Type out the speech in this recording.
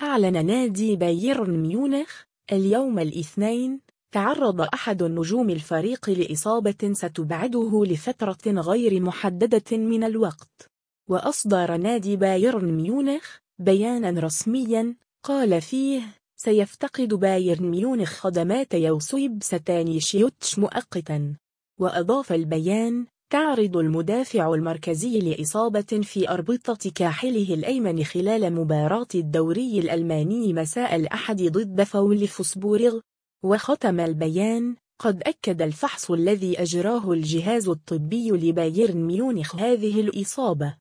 أعلن نادي بايرن ميونخ اليوم الاثنين تعرض أحد نجوم الفريق لإصابة ستبعده لفترة غير محددة من الوقت. وأصدر نادي بايرن ميونخ بيانا رسميا قال فيه سيفتقد بايرن ميونخ خدمات يوسيب ستانيشيوتش مؤقتا. وأضاف البيان تعرض المدافع المركزي لإصابة في أربطة كاحله الأيمن خلال مباراة الدوري الألماني مساء الأحد ضد فولفسبورغ. وختم البيان قد أكد الفحص الذي أجراه الجهاز الطبي لبايرن ميونخ هذه الإصابة.